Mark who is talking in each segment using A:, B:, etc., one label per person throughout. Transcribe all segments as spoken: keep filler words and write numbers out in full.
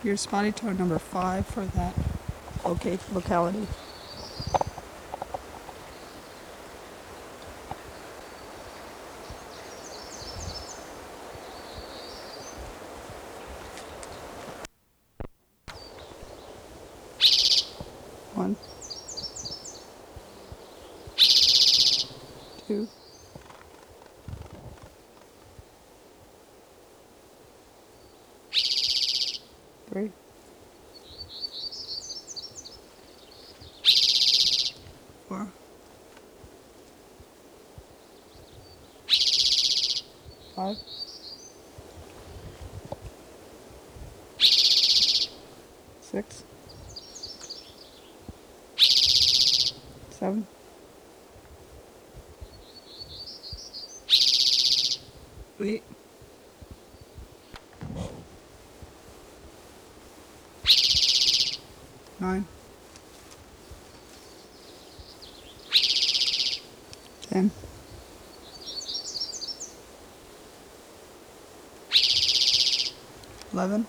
A: Your spotty toe number five for that okay locality. One, two, three, four, five, six, seven, eight, nine, ten, eleven,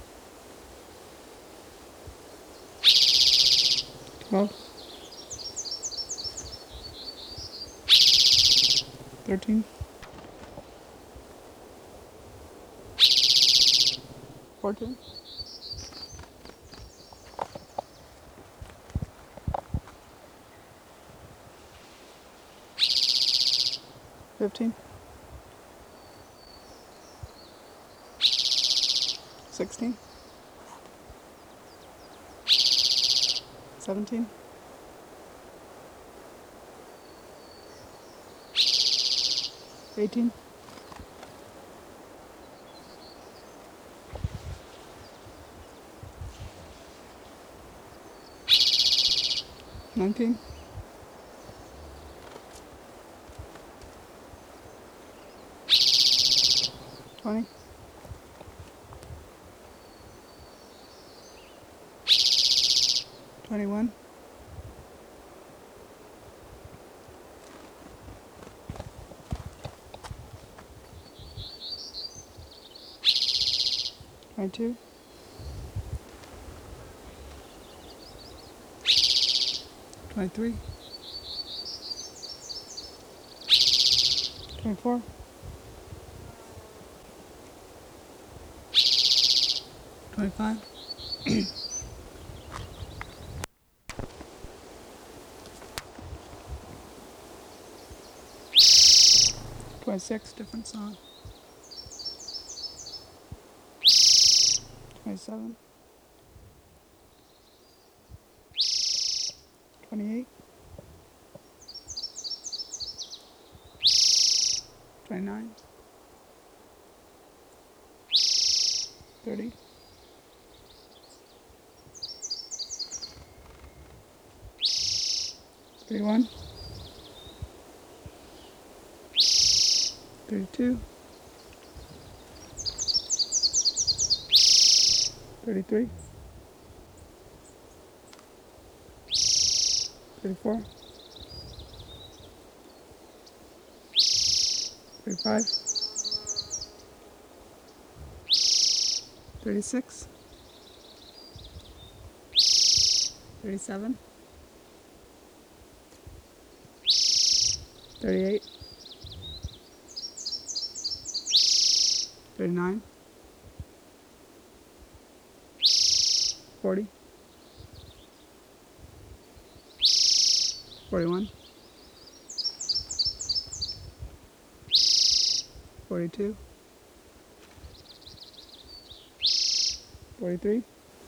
A: twelve, thirteen, fourteen, fifteen, sixteen, seventeen, eighteen, nineteen, twenty, twenty-one, twenty-two, twenty-three, twenty-four, twenty-five, twenty-six, different song, twenty-seven, twenty-eight, twenty-nine, thirty, thirty-one, thirty-two, thirty-three, thirty-four, thirty-five, thirty-six, thirty-seven, thirty-eight, thirty-nine, forty, forty-one, forty-two, forty-three,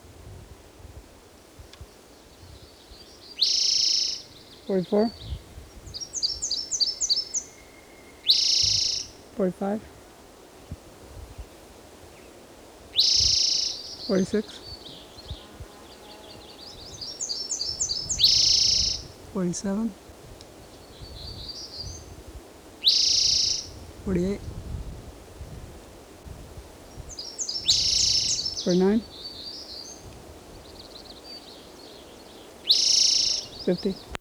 A: forty-four, forty-five, forty-six, forty-seven, forty-eight, forty-nine, fifty.